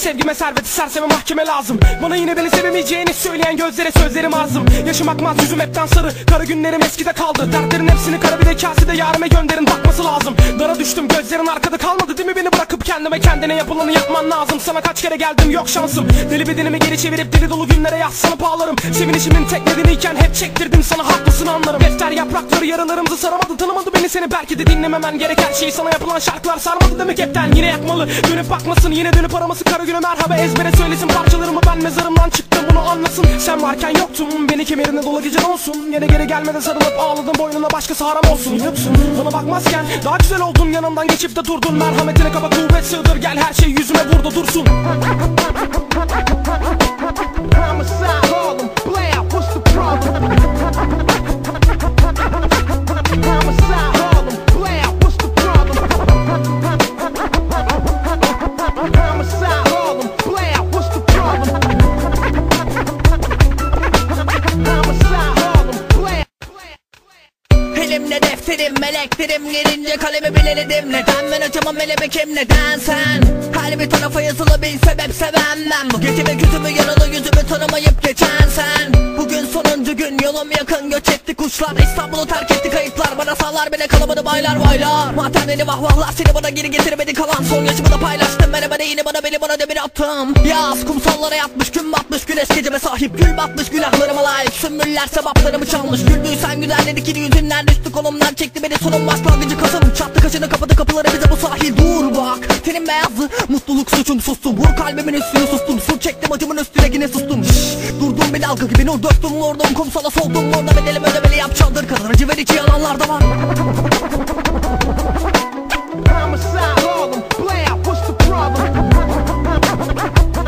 sevgime serveti serseme mahkeme lazım. Bana yine beni sevemeyeceğini söyleyen gözlere sözlerim azım. Yaşım akmaz yüzüm hepten sarı, kara günlerim eskide kaldı. Dertlerin hepsini kara bir de kasede yarime gönderin, bakması lazım. Dara düştüm gözlerin arkada kalmadı değil mi, beni bırakıp kendine yapılanı yapman lazım. Sana kaç kere geldim yok şansım, deli bedenimi geri çevirip deli dolu günlere yazsanıp ağlarım. Sevinişimin tek nedeniyken hep çektirdim sana, haklısın anlarım. Defter yaprakları yaralarımızı saramadı, tanımadı beni seni, belki de dinlememen gereken şey. Sana yapılan şarkılar sarmadı demek hepten, yine yakmalı. Dönüp bakmasın yine dönüp araması, kara güne merhaba ezbere söylesin parçalarımı, ben mezarımdan çıktım bunu anlasın. Sen varken yoktum, beni kemerine dola gecen olsun. Yine geri gelmeden sarılıp ağladım, boynuna başkası haram olsun. Yoksun bana bakmazken daha güzel oldun, yanımdan geçip de durdun. Merhametine kaba kuvvet sığdır, gel her şey yüzüme vur da dursun. Elimde defterim, meleklerim gelince kalemi bileledim. Neden ben acımam melebekim, neden sen? Her bir tarafa yazılı bir sebep sevemem. Bu gece ve gözümü yaralı yüzümü tanımayıp geçen sen. Bugün sonuncu gün, yolum yakın, göç etti kuşlar. İstanbul'u terk etti kayıplar, bana sağlar bile kalamadı baylar baylar. Matemleri vahvahlar seni bana geri getirmedi, kalan son yaşımı da paylaştım. Merhaba yine bana beni bana demir attım. Yaz kumsallara yatmış, gün batmış, güneş geceme sahip. Gül batmış günahlarıma layık, sümbüller sevaplarımı çalmış. Güldüysen güzel dedik yüzünden düştü, kolumdan çekti beni sonun başlangıcı kasım. Çattı kaşını kapadı kapıları bize bu sahil. Dur bak tenim beyazdı, mutluluk suçum, sustum. Vur kalbimin üstüne sustum, sur çektim acımın üstüne yine sustum. Durdum bir dalga gibi nur döktüm vurdum, kumsala soldum. Orada bedelim ödemeli yap çaldır, kadar acı verici yalanlar da var. Homicide, all them, play out, what's the problem?